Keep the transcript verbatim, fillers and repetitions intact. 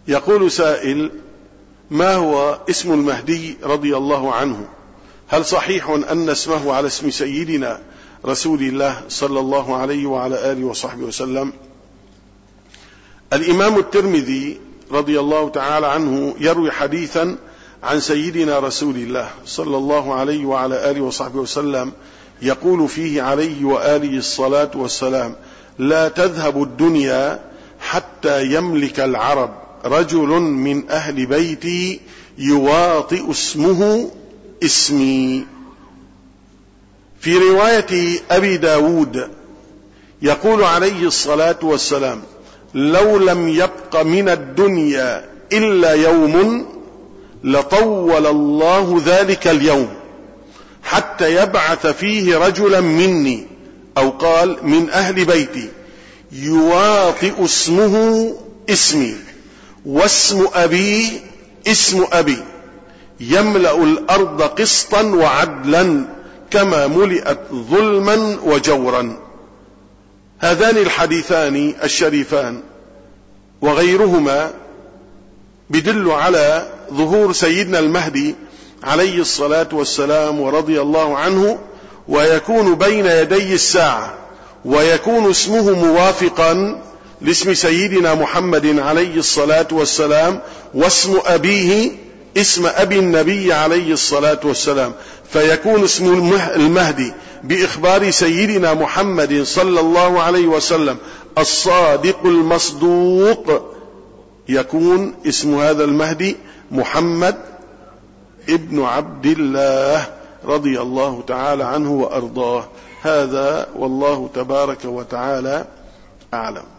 يقول سائل: ما هو اسم المهدي رضي الله عنه؟ هل صحيح أن اسمه على اسم سيدنا رسول الله صلى الله عليه وعلى آله وصحبه وسلم؟ الإمام الترمذي رضي الله تعالى عنه يروي حديثا عن سيدنا رسول الله صلى الله عليه وعلى آله وصحبه وسلم يقول فيه عليه وآله الصلاة والسلام: لا تذهب الدنيا حتى يملك العرب رجل من أهل بيتي يواطئ اسمه اسمي. في رواية أبي داود يقول عليه الصلاة والسلام: لو لم يبق من الدنيا إلا يوم لطول الله ذلك اليوم حتى يبعث فيه رجلا مني، أو قال من أهل بيتي، يواطئ اسمه اسمي واسم أبي اسم أبي، يملأ الأرض قسطا وعدلا كما ملئت ظلما وجورا. هذان الحديثان الشريفان وغيرهما بدل على ظهور سيدنا المهدي عليه الصلاة والسلام ورضي الله عنه، ويكون بين يدي الساعة، ويكون اسمه موافقا لاسم سيدنا محمد عليه الصلاة والسلام، واسم أبيه اسم أبي النبي عليه الصلاة والسلام، فيكون اسم المهدي بإخبار سيدنا محمد صلى الله عليه وسلم الصادق المصدوق، يكون اسم هذا المهدي محمد ابن عبد الله رضي الله تعالى عنه وأرضاه. هذا والله تبارك وتعالى أعلم.